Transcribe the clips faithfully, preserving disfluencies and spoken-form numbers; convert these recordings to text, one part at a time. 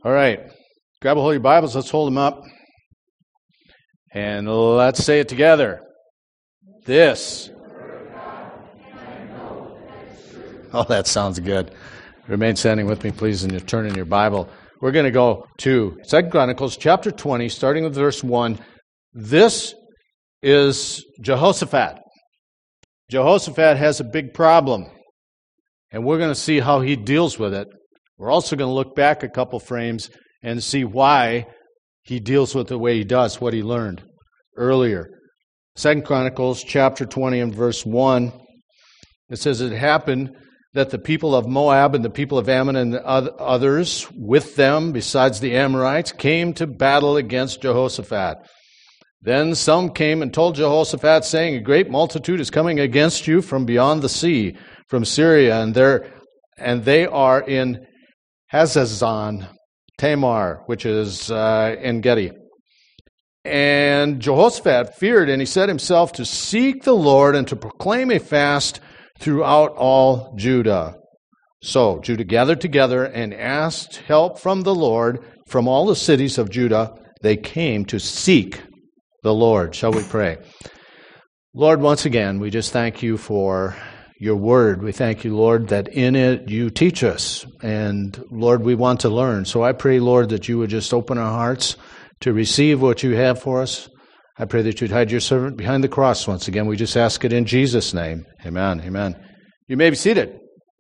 All right. Grab a hold of your Bibles. Let's hold them up. And let's say it together. This. Oh, that sounds good. Remain standing with me, please, and you turn in your Bible. We're going to go to Second Chronicles chapter twenty, starting with verse one. This is Jehoshaphat. Jehoshaphat has a big problem, and we're going to see how he deals with it. We're also going to look back a couple frames and see why he deals with it the way he does, what he learned earlier. Second Chronicles chapter twenty and verse one, it says, "It happened that the people of Moab and the people of Ammon and others with them, besides the Amorites, came to battle against Jehoshaphat. Then some came and told Jehoshaphat, saying, 'A great multitude is coming against you from beyond the sea, from Syria, and they and they are in Hazazon Tamar,' which is uh, En Gedi. And Jehoshaphat feared, and he set himself to seek the Lord and to proclaim a fast throughout all Judah. So Judah gathered together and asked help from the Lord. From all the cities of Judah, they came to seek the Lord." Shall we pray? Lord, once again, we just thank you for your word. We thank you, Lord, that in it you teach us. And Lord, we want to learn. So I pray, Lord, that you would just open our hearts to receive what you have for us. I pray that you'd hide your servant behind the cross once again. We just ask it in Jesus' name. Amen. Amen. You may be seated.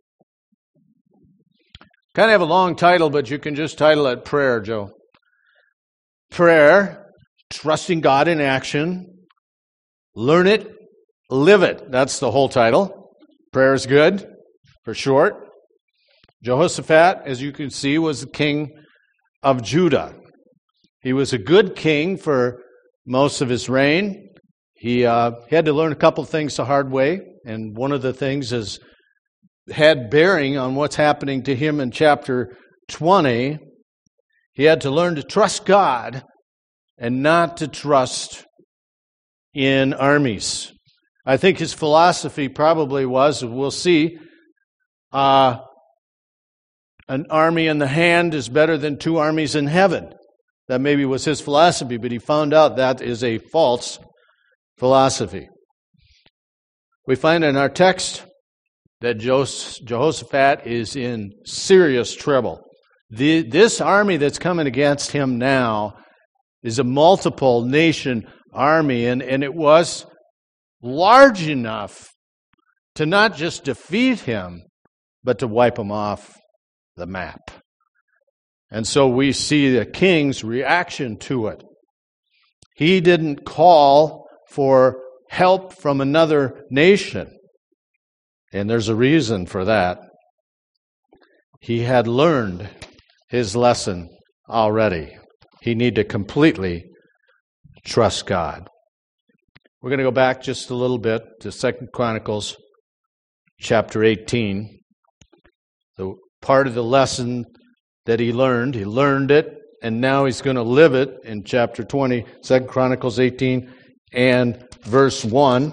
Kind of have a long title, but you can just title it Prayer, Joe. Prayer, trusting God in action. Learn it, live it. That's the whole title. Prayer is good, for short. Jehoshaphat, as you can see, was the king of Judah. He was a good king for most of his reign. He, uh, he had to learn a couple of things the hard way, and one of the things is had bearing on what's happening to him in chapter twenty. He had to learn to trust God and not to trust in armies. I think his philosophy probably was, we'll see, uh, an army in the hand is better than two armies in heaven. That maybe was his philosophy, but he found out that is a false philosophy. We find in our text that Jehoshaphat is in serious trouble. The, this army that's coming against him now is a multiple nation army, and, and it was large enough to not just defeat him, but to wipe him off the map. And so we see the king's reaction to it. He didn't call for help from another nation. And there's a reason for that. He had learned his lesson already. He needed to completely trust God. We're going to go back just a little bit to Second Chronicles chapter eighteen. The part of the lesson that he learned, he learned it, and now he's going to live it in chapter twenty, Second Chronicles eighteen and verse one.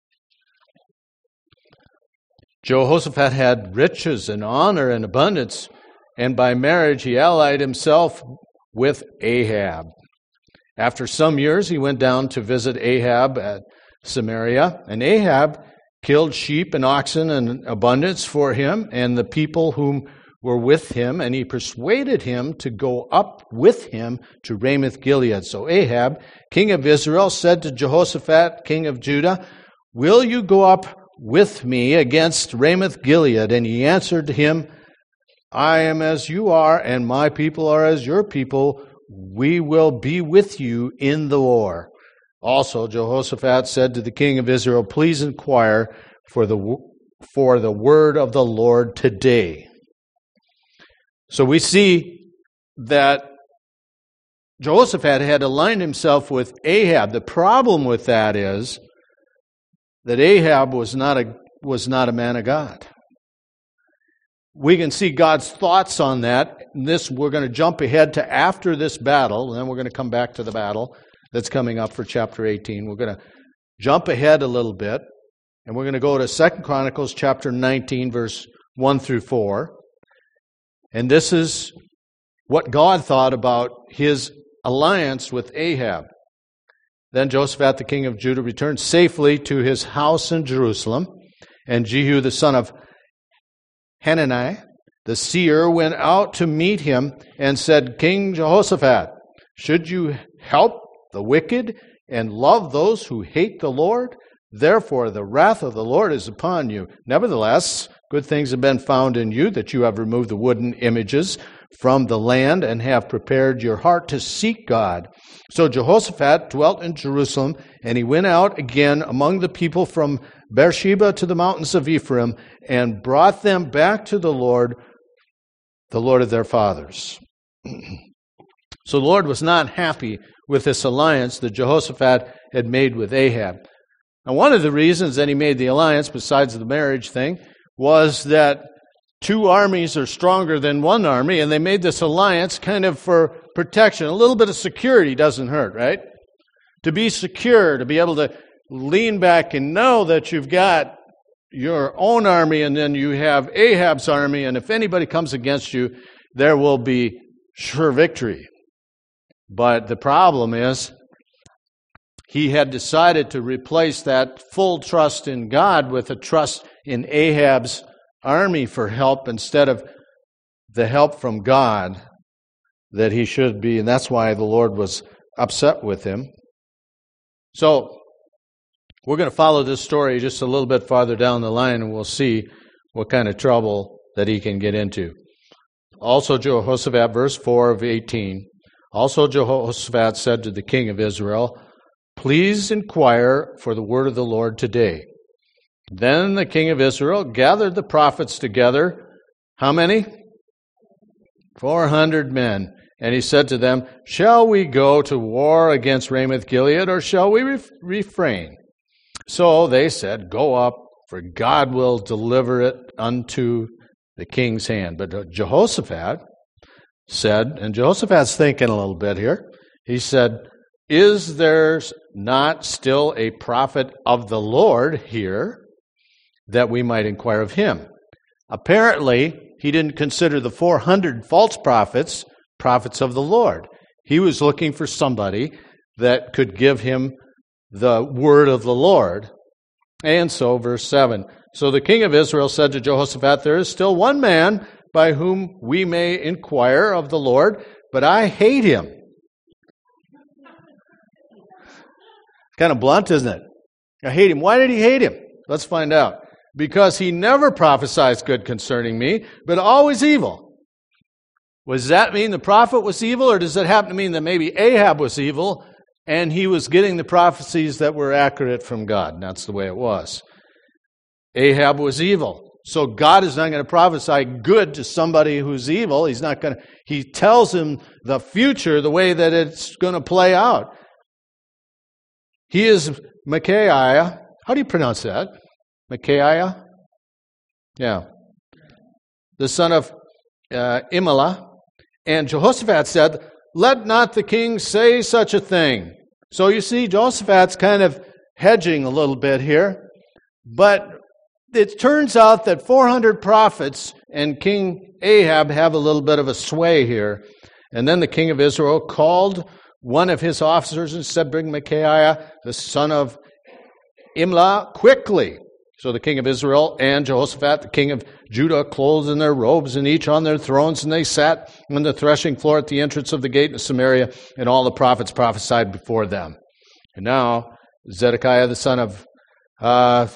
Jehoshaphat had riches and honor and abundance, and by marriage he allied himself with Ahab. After some years, he went down to visit Ahab at Samaria, and Ahab killed sheep and oxen in abundance for him and the people whom were with him, and he persuaded him to go up with him to Ramoth Gilead. So Ahab, king of Israel, said to Jehoshaphat, king of Judah, "Will you go up with me against Ramoth Gilead?" And he answered him, "I am as you are, and my people are as your people. We will be with you in the war." Also Jehoshaphat said to the king of Israel, "Please inquire for the for the word of the Lord today." So we see that Jehoshaphat had aligned himself with Ahab. The problem with that is that Ahab was not a was not a man of God. We can see God's thoughts on that. And this we're going to jump ahead to after this battle, and then we're going to come back to the battle that's coming up for chapter eighteen. We're going to jump ahead a little bit, and we're going to go to Second Chronicles chapter nineteen, verse one through four. And this is what God thought about his alliance with Ahab. Then Jehoshaphat, the king of Judah, returned safely to his house in Jerusalem, and Jehu, the son of Hanani, the seer, went out to meet him and said, King Jehoshaphat, should you help the wicked and love those who hate the Lord? Therefore the wrath of the Lord is upon you. Nevertheless, good things have been found in you, that you have removed the wooden images from the land and have prepared your heart to seek God. So Jehoshaphat dwelt in Jerusalem, and he went out again among the people from Beersheba to the mountains of Ephraim, and brought them back to the Lord, the Lord of their fathers. So the Lord was not happy with this alliance that Jehoshaphat had made with Ahab. Now, one of the reasons that he made the alliance, besides the marriage thing, was that two armies are stronger than one army, and they made this alliance kind of for protection. A little bit of security doesn't hurt, right? To be secure, to be able to lean back and know that you've got your own army, and then you have Ahab's army, and if anybody comes against you, there will be sure victory. But the problem is, he had decided to replace that full trust in God with a trust in Ahab's army for help instead of the help from God that he should be, and that's why the Lord was upset with him. So, we're going to follow this story just a little bit farther down the line, and we'll see what kind of trouble that he can get into. Also, Jehoshaphat, verse four of eighteen, also Jehoshaphat said to the king of Israel, Please inquire for the word of the Lord today. Then the king of Israel gathered the prophets together. How many? Four hundred men. And he said to them, Shall we go to war against Ramoth Gilead, or shall we ref- refrain? So they said, Go up, for God will deliver it unto the king's hand. But Jehoshaphat said, and Jehoshaphat's thinking a little bit here, he said, Is there not still a prophet of the Lord here, that we might inquire of him? Apparently, he didn't consider the four hundred false prophets prophets of the Lord. He was looking for somebody that could give him the word of the Lord. And so, verse seven, So the king of Israel said to Jehoshaphat, There is still one man by whom we may inquire of the Lord, but I hate him. Kind of blunt, isn't it? I hate him. Why did he hate him? Let's find out. Because he never prophesies good concerning me, but always evil. Does that mean the prophet was evil, or does it happen to mean that maybe Ahab was evil and he was getting the prophecies that were accurate from God? And that's the way it was. Ahab was evil. So God is not going to prophesy good to somebody who's evil. He's not going to, he tells him the future, the way that it's going to play out. He is Micaiah. How do you pronounce that? Micaiah? Yeah. The son of uh, Imelah. And Jehoshaphat said, Let not the king say such a thing. So you see, Jehoshaphat's kind of hedging a little bit here. But it turns out that four hundred prophets and King Ahab have a little bit of a sway here. And then the king of Israel called one of his officers and said, Bring Micaiah, the son of Imlah, quickly. So the king of Israel and Jehoshaphat, the king of Judah, clothed in their robes and each on their thrones, and they sat on the threshing floor at the entrance of the gate of Samaria, and all the prophets prophesied before them. And now Zedekiah, the son of uh,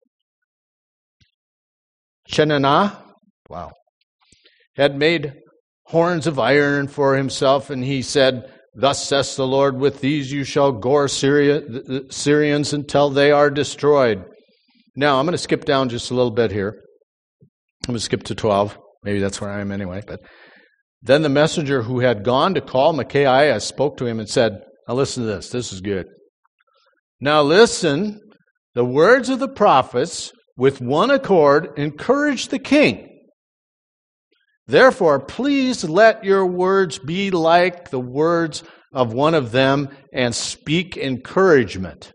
Chenanah, wow, had made horns of iron for himself, and he said, Thus says the Lord, with these you shall gore Syria, the Syrians until they are destroyed. Now, I'm going to skip down just a little bit here. I'm going to skip to twelve. Maybe that's where I am anyway. But then the messenger who had gone to call Micaiah spoke to him and said, Now listen to this. This is good. Now listen, the words of the prophets with one accord encourage the king. Therefore, please let your words be like the words of one of them and speak encouragement.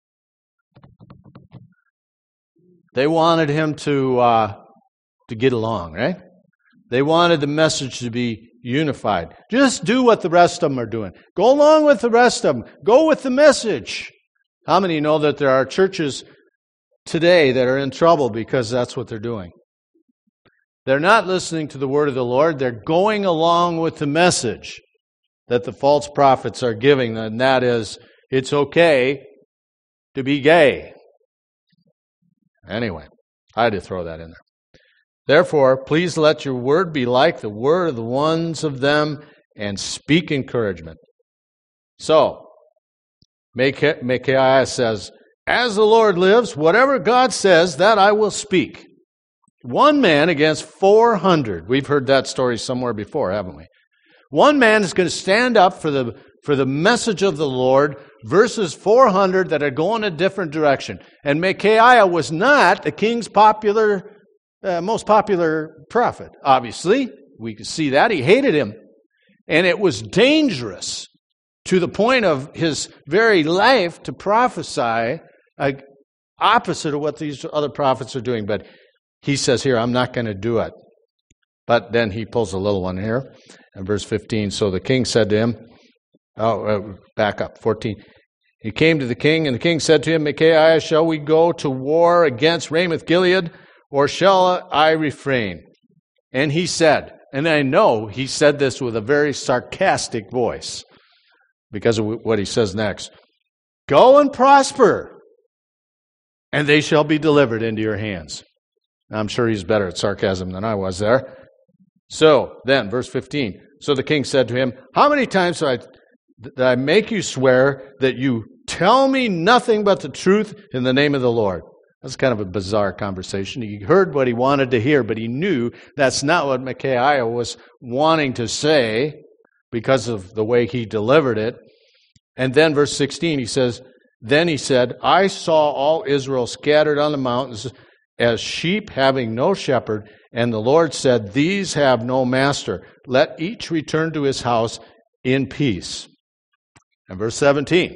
They wanted him to uh, to get along, right? They wanted the message to be unified. Just do what the rest of them are doing. Go along with the rest of them. Go with the message. How many know that there are churches today that are in trouble because that's what they're doing? They're not listening to the word of the Lord. They're going along with the message that the false prophets are giving, and that is, it's okay to be gay. Anyway, I had to throw that in there. Therefore, please let your word be like the word of the ones of them, and speak encouragement. So, Micaiah says, as the Lord lives, whatever God says, that I will speak. One man against four hundred. We've heard that story somewhere before, haven't we? One man is going to stand up for the, for the message of the Lord versus four hundred that are going a different direction. And Micaiah was not the king's popular Uh, most popular prophet, obviously. We can see that. He hated him. And it was dangerous to the point of his very life to prophesy uh, opposite of what these other prophets are doing. But he says here, I'm not going to do it. But then he pulls a little one here in verse fifteen. So the king said to him, oh, uh, back up, fourteen. He came to the king, and the king said to him, Micaiah, shall we go to war against Ramoth Gilead? Or shall I refrain? And he said, and I know he said this with a very sarcastic voice because of what he says next. Go and prosper, and they shall be delivered into your hands. Now, I'm sure he's better at sarcasm than I was there. So then, verse fifteen. So the king said to him, how many times did I, did I make you swear that you tell me nothing but the truth in the name of the Lord? That's kind of a bizarre conversation. He heard what he wanted to hear, but he knew that's not what Micaiah was wanting to say because of the way he delivered it. And then verse sixteen, he says, then he said, I saw all Israel scattered on the mountains as sheep having no shepherd, and the Lord said, these have no master. Let each return to his house in peace. And verse seventeen.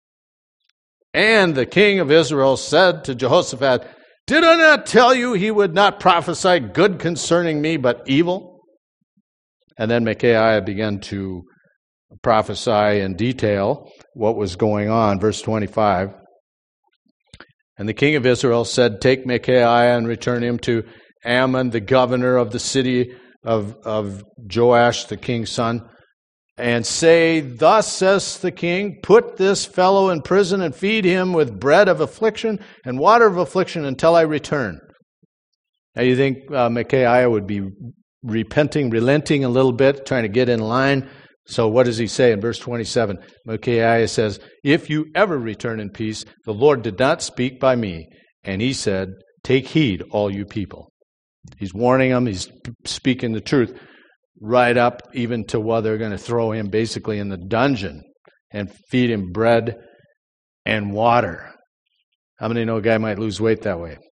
And the king of Israel said to Jehoshaphat, did I not tell you he would not prophesy good concerning me, but evil? And then Micaiah began to prophesy in detail what was going on. Verse twenty-five. And the king of Israel said, take Micaiah and return him to Ammon, the governor of the city of, of Joash, the king's son, and say, thus says the king, put this fellow in prison and feed him with bread of affliction and water of affliction until I return. Now you think uh, Micaiah would be repenting, relenting a little bit, trying to get in line. So what does he say in verse twenty-seven? Micaiah says, if you ever return in peace, the Lord did not speak by me. And he said, take heed, all you people. He's warning them. He's speaking the truth. Right up even to while they're going to throw him basically in the dungeon and feed him bread and water. How many know a guy might lose weight that way?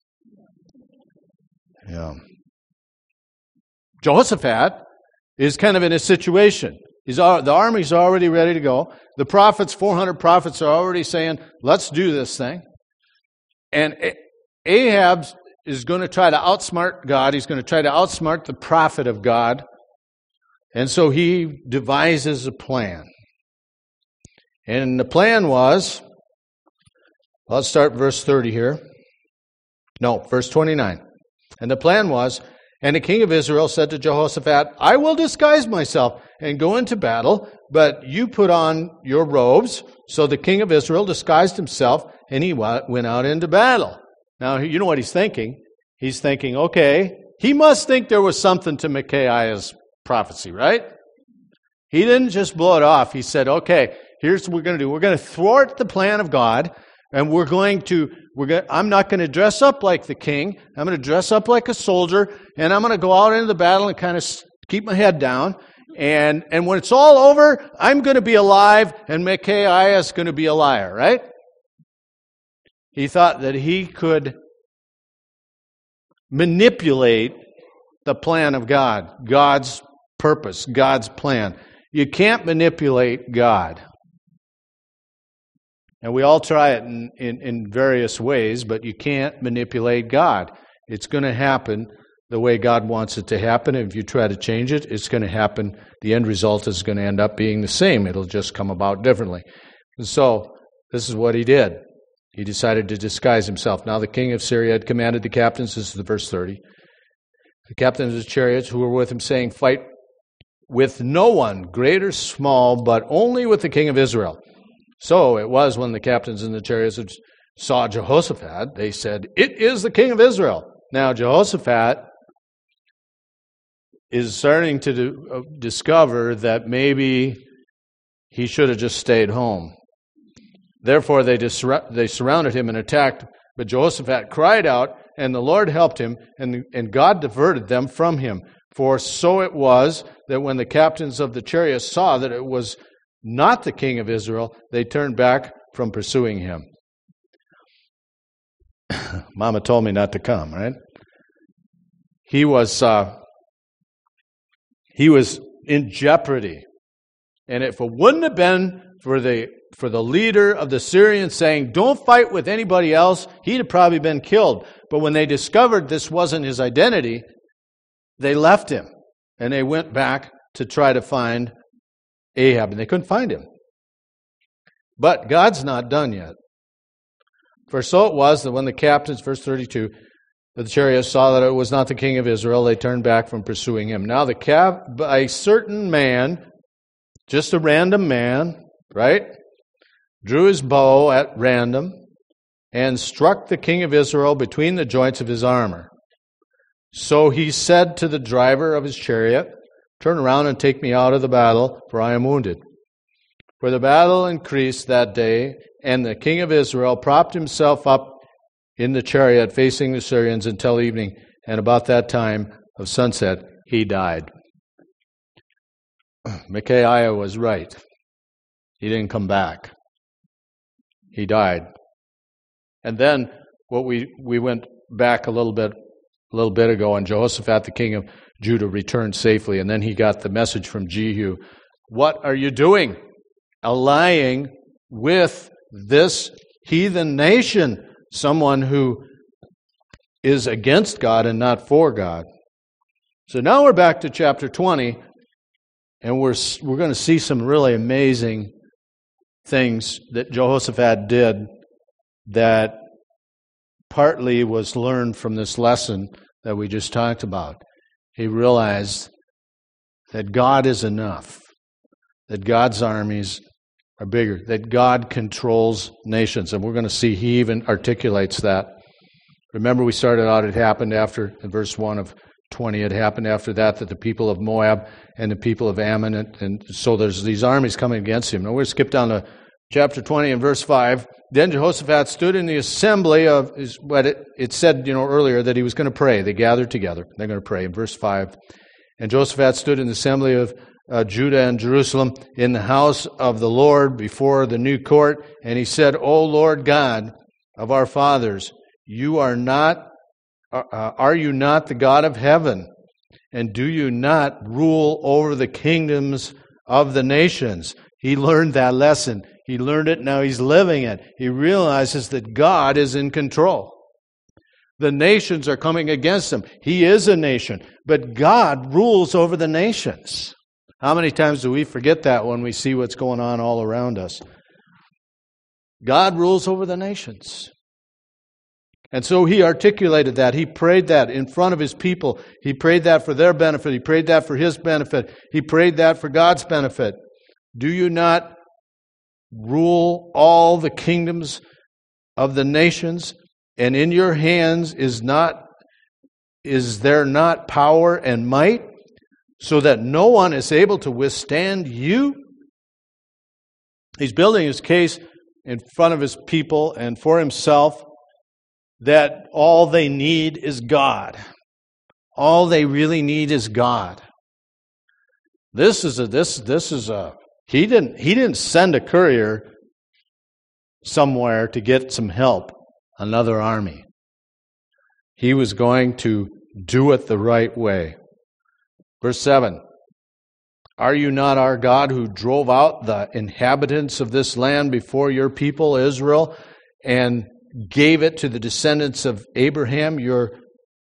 Yeah. Jehoshaphat is kind of in a situation. He's the army's already ready to go. The prophets, four hundred prophets, are already saying, let's do this thing. And Ahab is going to try to outsmart God. He's going to try to outsmart the prophet of God. And so he devises a plan. And the plan was, let's start verse thirty here. No, verse twenty-nine. And the plan was, and the king of Israel said to Jehoshaphat, I will disguise myself and go into battle, but you put on your robes. So the king of Israel disguised himself, and he went out into battle. Now, you know what he's thinking? He's thinking, okay, he must think there was something to Micaiah's prophecy, right? He didn't just blow it off. He said, okay, here's what we're going to do. We're going to thwart the plan of God, and we're going to, we're going I'm not going to dress up like the king. I'm going to dress up like a soldier, and I'm going to go out into the battle and kind of keep my head down. And, and when it's all over, I'm going to be alive, and Micaiah is going to be a liar, right? He thought that he could manipulate the plan of God, God's purpose, God's plan. You can't manipulate God. And we all try it in, in, in various ways, but you can't manipulate God. It's going to happen the way God wants it to happen. If you try to change it, it's going to happen. The end result is going to end up being the same. It'll just come about differently. And so, this is what he did. He decided to disguise himself. Now the king of Syria had commanded the captains, this is the verse thirty, the captains of the chariots who were with him, saying, fight with no one, great or small, but only with the king of Israel. So it was when the captains in the chariots saw Jehoshaphat, they said, it is the king of Israel. Now Jehoshaphat is starting to do, uh, discover that maybe he should have just stayed home. Therefore they, disru- they surrounded him and attacked, but Jehoshaphat cried out, and the Lord helped him, and, and God diverted them from him. For so it was that when the captains of the chariots saw that it was not the king of Israel, they turned back from pursuing him. Mama told me not to come, right? He was uh, he was in jeopardy. And if it wouldn't have been for the for the leader of the Syrians saying, don't fight with anybody else, he'd have probably been killed. But when they discovered this wasn't his identity, they left him. And they went back to try to find Ahab. And they couldn't find him. But God's not done yet. For so it was that when the captains, verse thirty-two, the chariots saw that it was not the king of Israel, they turned back from pursuing him. Now the cap, a certain man, just a random man, right, drew his bow at random and struck the king of Israel between the joints of his armor. So he said to the driver of his chariot, turn around and take me out of the battle, for I am wounded. For the battle increased that day, and the king of Israel propped himself up in the chariot facing the Syrians until evening, and about that time of sunset, he died. Micaiah was right. He didn't come back. He died. And then what we, we went back a little bit a little bit ago, and Jehoshaphat, the king of Judah, returned safely, and then he got the message from Jehu. What are you doing? Allying with this heathen nation, someone who is against God and not for God. So now we're back to chapter twenty, and we're we're going to see some really amazing things that Jehoshaphat did that partly was learned from this lesson that we just talked about. He realized that God is enough, that God's armies are bigger, that God controls nations. And we're going to see he even articulates that. Remember, we started out, it happened after, in verse one of twenty, it happened after that, that the people of Moab and the people of Ammon, and, and so there's these armies coming against him. Now we're going to skip down to chapter twenty and verse five. Then Jehoshaphat stood in the assembly of, is what it, it said, you know, earlier that he was going to pray. They gathered together. They're going to pray in verse five. And Jehoshaphat stood in the assembly of uh, Judah and Jerusalem in the house of the Lord before the new court. And he said, O Lord God of our fathers, you are not, uh, are you not the God of heaven? And do you not rule over the kingdoms of the nations? He learned that lesson. He learned it, now he's living it. He realizes that God is in control. The nations are coming against him. He is a nation, but God rules over the nations. How many times do we forget that when we see what's going on all around us? God rules over the nations. And so he articulated that. He prayed that in front of his people. He prayed that for their benefit. He prayed that for his benefit. He prayed that for God's benefit. Do you not rule all the kingdoms of the nations, and in your hands is not is there not power and might, so that no one is able to withstand you? He's building his case in front of his people and for himself that all they need is God. All they really need is God. This is a this this is a He didn't, he didn't send a courier somewhere to get some help, another army. He was going to do it the right way. Verse seven, are you not our God who drove out the inhabitants of this land before your people Israel and gave it to the descendants of Abraham, your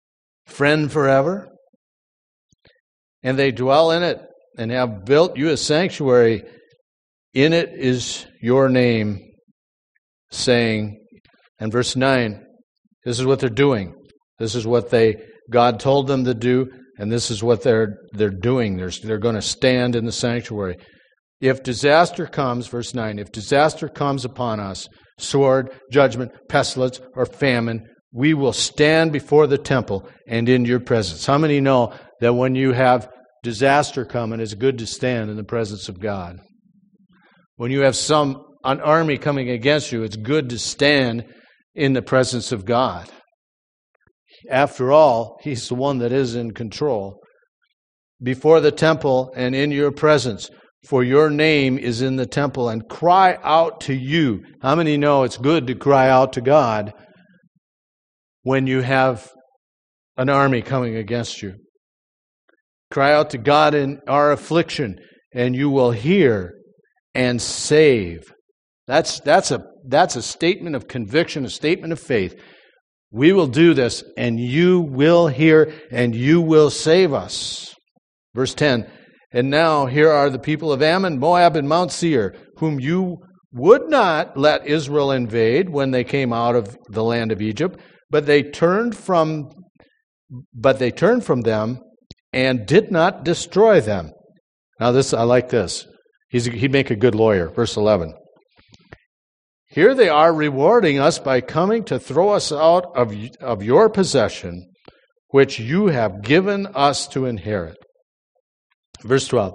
friend forever. And they dwell in it and have built you a sanctuary. In it is your name, saying, and verse nine, this is what they're doing. This is what they God told them to do, and this is what they're they're doing. They're, they're going to stand in the sanctuary. If disaster comes, verse nine, if disaster comes upon us, sword, judgment, pestilence, or famine, we will stand before the temple and in your presence. How many know that when you have disaster coming, it's good to stand in the presence of God? When you have some an army coming against you, it's good to stand in the presence of God. After all, He's the one that is in control. Before the temple and in your presence, for your name is in the temple, and cry out to you. How many know it's good to cry out to God when you have an army coming against you? Cry out to God in our affliction, and you will hear and save. That's that's a that's a statement of conviction, a statement of faith. We will do this, and you will hear, and you will save us. Verse ten, and now here are the people of Ammon, Moab, and Mount Seir, whom you would not let Israel invade when they came out of the land of Egypt, but they turned from, but they turned from them and did not destroy them. Now this, I like this. He's, he'd make a good lawyer. Verse eleven. Here they are rewarding us by coming to throw us out of, of your possession, which you have given us to inherit. Verse twelve.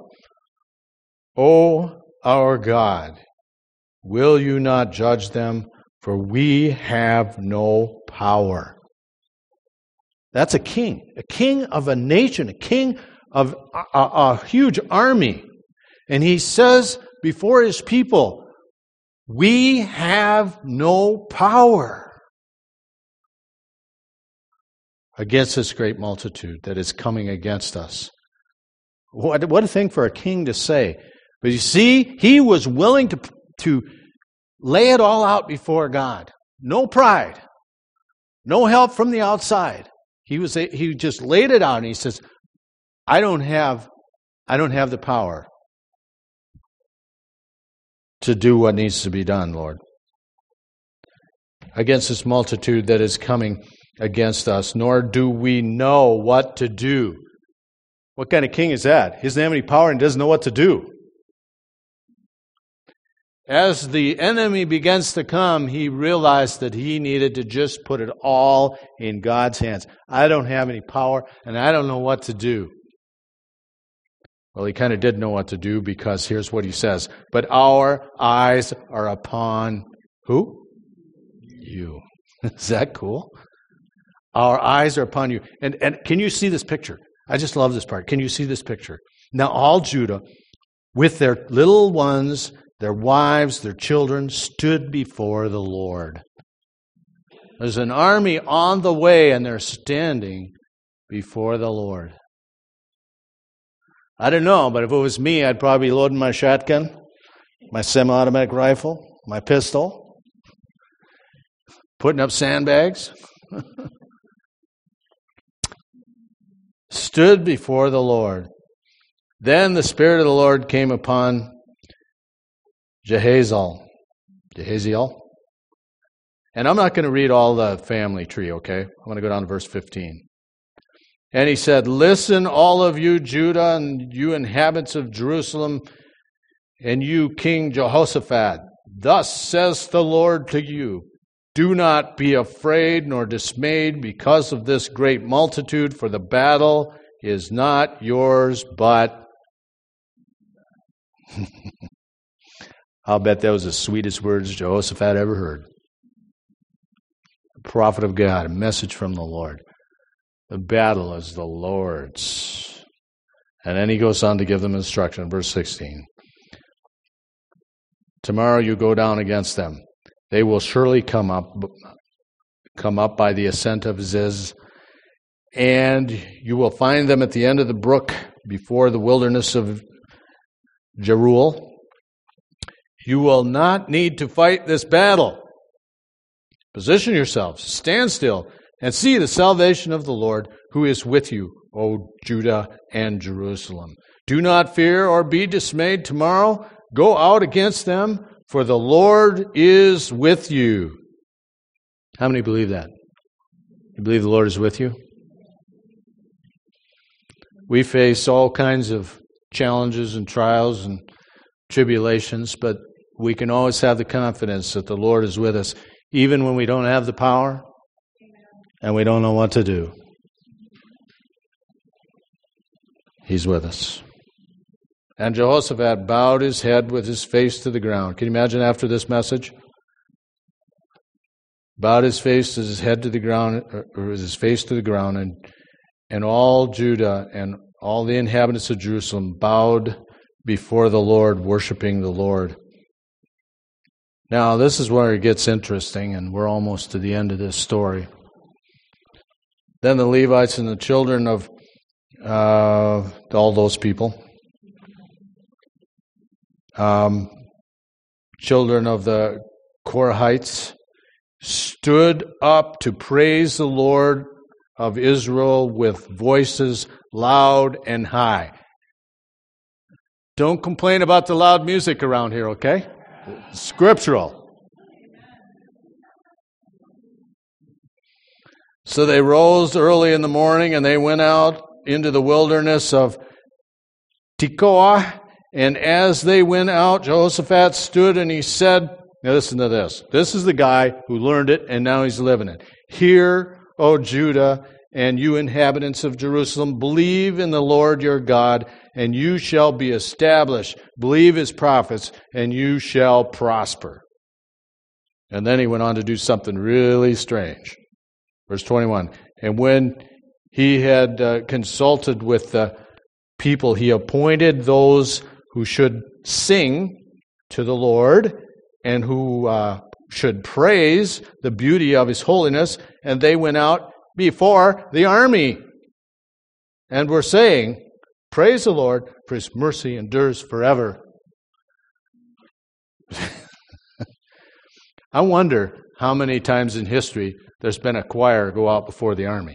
O our God, will you not judge them? For we have no power. That's a king, a king of a nation, a king of a, a, a huge army. And he says before his people, we have no power against this great multitude that is coming against us. What, what a thing for a king to say. But you see, he was willing to, to lay it all out before God. No pride. No help from the outside. He was he just laid it out and he says, I don't have I don't have the power to do what needs to be done, Lord. Against this multitude that is coming against us, nor do we know what to do. What kind of king is that? He doesn't have any power and doesn't know what to do. As the enemy begins to come, he realized that he needed to just put it all in God's hands. I don't have any power and I don't know what to do. Well, he kind of did know what to do because here's what he says. But our eyes are upon who? You. Is that cool? Our eyes are upon you. And, and can you see this picture? I just love this part. Can you see this picture? Now all Judah, with their little ones, their wives, their children, stood before the Lord. There's an army on the way and they're standing before the Lord. I don't know, but if it was me, I'd probably be loading my shotgun, my semi-automatic rifle, my pistol, putting up sandbags. Stood before the Lord. Then the Spirit of the Lord came upon Jehaziel. Jehaziel. And I'm not going to read all the family tree, okay? I'm going to go down to verse fifteen. And he said, listen, all of you, Judah, and you inhabitants of Jerusalem, and you, King Jehoshaphat, thus says the Lord to you, do not be afraid nor dismayed because of this great multitude, for the battle is not yours, but I'll bet that was the sweetest words Jehoshaphat ever heard. The prophet of God, a message from the Lord. The battle is the Lord's. And then he goes on to give them instruction, verse sixteen. Tomorrow you go down against them. They will surely come up, come up by the ascent of Ziz, and you will find them at the end of the brook before the wilderness of Jeruel. You will not need to fight this battle. Position yourselves, stand still, and see the salvation of the Lord, who is with you, O Judah and Jerusalem. Do not fear or be dismayed tomorrow. Go out against them, for the Lord is with you. How many believe that? You believe the Lord is with you? We face all kinds of challenges and trials and tribulations, but we can always have the confidence that the Lord is with us, even when we don't have the power and we don't know what to do. He's with us. And Jehoshaphat bowed his head with his face to the ground. Can you imagine after this message? Bowed his face, his head to the ground, or his face to the ground, and and all Judah and all the inhabitants of Jerusalem bowed before the Lord, worshiping the Lord. Now, this is where it gets interesting, and we're almost to the end of this story. Then the Levites and the children of uh, all those people, um, children of the Korahites, stood up to praise the Lord of Israel with voices loud and high. Don't complain about the loud music around here, okay? Scriptural. So they rose early in the morning and they went out into the wilderness of Tekoa. And as they went out, Jehoshaphat stood and he said, now listen to this. This is the guy who learned it and now he's living it. Hear, O Judah, and you inhabitants of Jerusalem, believe in the Lord your God, and you shall be established. Believe his prophets, and you shall prosper. And then he went on to do something really strange. Verse twenty-one, and when he had uh, consulted with the people, he appointed those who should sing to the Lord and who uh, should praise the beauty of his holiness, and they went out before the army and were saying, praise the Lord, for his mercy endures forever. I wonder how many times in history there's been a choir go out before the army.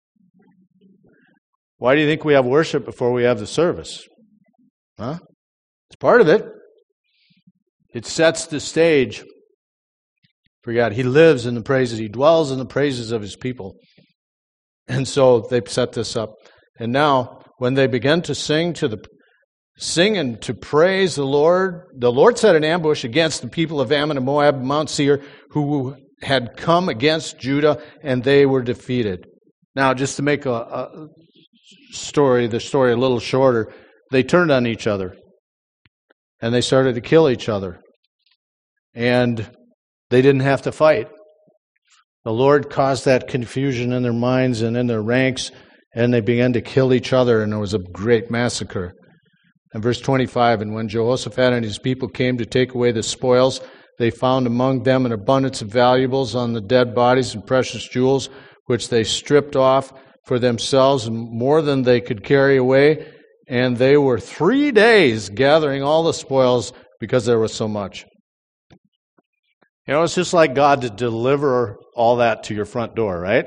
Why do you think we have worship before we have the service? Huh? It's part of it. It sets the stage for God. He lives in the praises. He dwells in the praises of his people. And so they set this up. And now, when they began to sing to the sing and to praise the Lord, the Lord set an ambush against the people of Ammon and Moab and Mount Seir, who had come against Judah, and they were defeated. Now, just to make a, a story, the story a little shorter, they turned on each other, and they started to kill each other. And they didn't have to fight. The Lord caused that confusion in their minds and in their ranks, and they began to kill each other, and there was a great massacre. And verse twenty-five, and when Jehoshaphat and his people came to take away the spoils, they found among them an abundance of valuables on the dead bodies and precious jewels, which they stripped off for themselves, and more than they could carry away. And they were three days gathering all the spoils because there was so much. You know, it's just like God to deliver all that to your front door, right?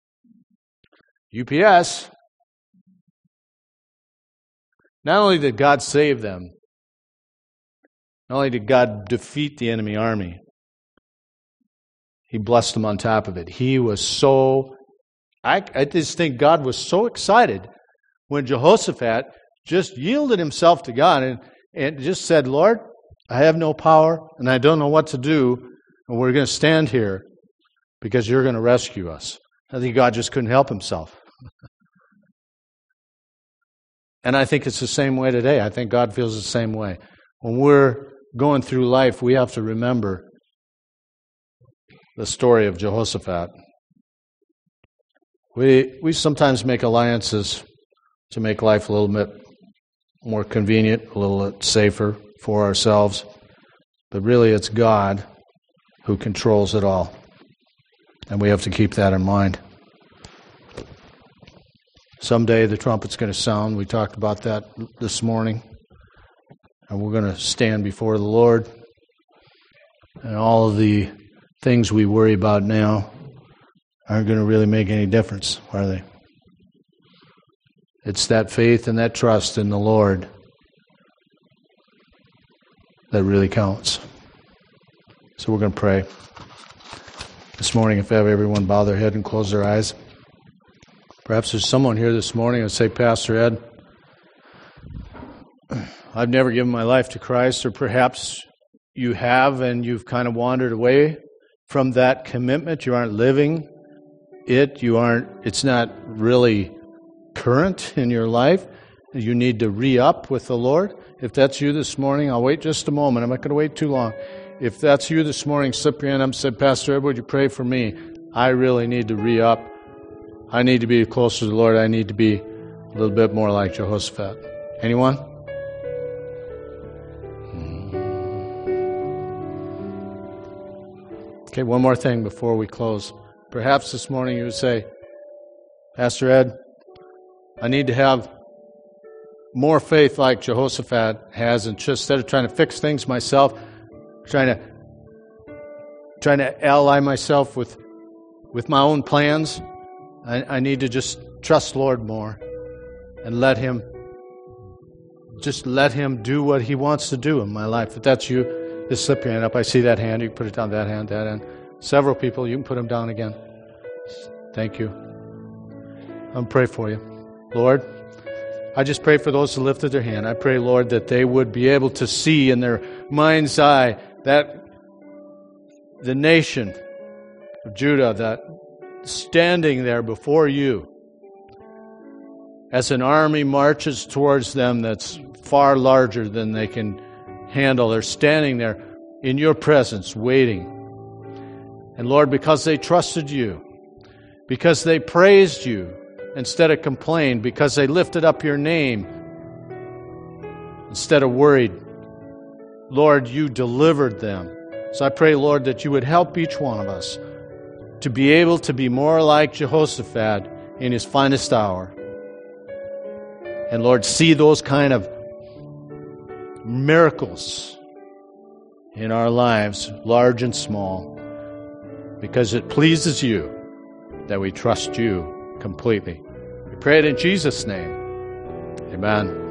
U P S. Not only did God save them, not only did God defeat the enemy army, he blessed them on top of it. He was so, I, I just think God was so excited when Jehoshaphat just yielded himself to God and, and just said, Lord, I have no power and I don't know what to do, and we're going to stand here because you're going to rescue us. I think God just couldn't help himself. And I think it's the same way today. I think God feels the same way. When we're going through life, we have to remember the story of Jehoshaphat. We we sometimes make alliances to make life a little bit more convenient, a little bit safer for ourselves. But really, it's God who controls it all. And we have to keep that in mind. Someday the trumpet's going to sound. We talked about that this morning. And we're going to stand before the Lord. And all of the things we worry about now aren't going to really make any difference, are they? It's that faith and that trust in the Lord that really counts. So we're going to pray. This morning, if I have everyone bow their head and close their eyes. Perhaps there's someone here this morning who say, Pastor Ed, I've never given my life to Christ, or perhaps you have and you've kind of wandered away from that commitment. You aren't living it. You aren't, it's not really current in your life. You need to re-up with the Lord. If that's you this morning, I'll wait just a moment. I'm not going to wait too long. If that's you this morning, slip your hand up and say, Pastor Ed, would you pray for me? I really need to re-up. I need to be closer to the Lord. I need to be a little bit more like Jehoshaphat. Anyone? Okay, one more thing before we close. Perhaps this morning you would say, Pastor Ed, I need to have more faith like Jehoshaphat has, and just instead of trying to fix things myself, trying to trying to ally myself with with my own plans, I, I need to just trust Lord more and let Him just let Him do what He wants to do in my life. If that's you, just slip your hand up. I see that hand. You can put it down, that hand, that hand. Several people, you can put them down again. Thank you. I'm going to pray for you. Lord, I just pray for those who lifted their hand. I pray, Lord, that they would be able to see in their mind's eye that the nation of Judah, that standing there before you as an army marches towards them that's far larger than they can handle. They're standing there in your presence, waiting. And Lord, because they trusted you, because they praised you instead of complained, because they lifted up your name instead of worried, Lord, you delivered them. So I pray, Lord, that you would help each one of us to be able to be more like Jehoshaphat in his finest hour. And Lord, see those kind of miracles in our lives, large and small, because it pleases you that we trust you completely. We pray it in Jesus' name. Amen.